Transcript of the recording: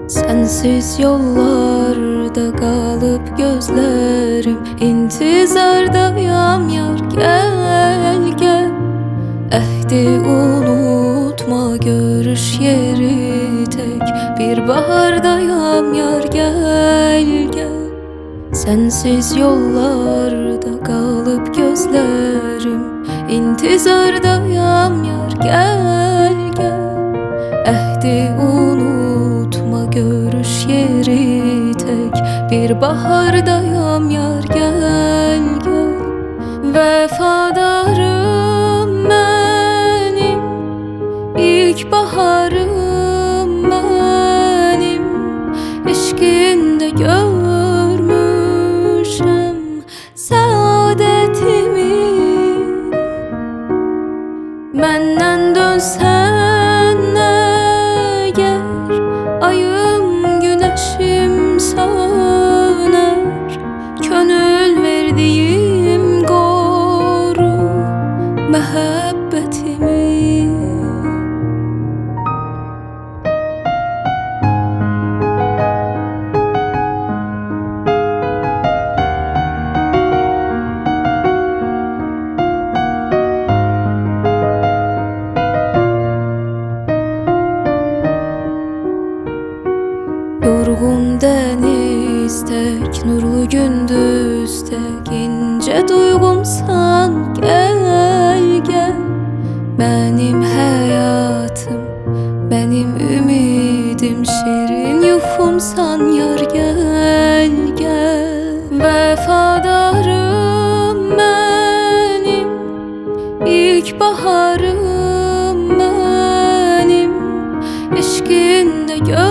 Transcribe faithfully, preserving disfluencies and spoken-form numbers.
Sensiz yollarda kalıp gözlerim İntizardayam yar, gel gel. Ehdi unutma, görüş yeri tek bir bahardayam yar, gel gel. Sensiz yollarda kalıp gözlerim İntizardayam yar, gel gel. Ehdi unutma, görüş yeri tek bir bahardayam yar, gel gel. Vefadarım benim, ilk baharım benim. Eşkinde görmüşüm saadetimi. Benden dönsen eğer, ayım güneşim söner. Könül verdiğim koru mehabbetimi. Yorgun deniz tek, nurlu gündüz tek, ince duygumsan gel gel. Benim hayatım, benim ümidim, şirin yuhumsan yar, gel gel. Vefadarım benim, ilk baharım benim. Eşkinde gör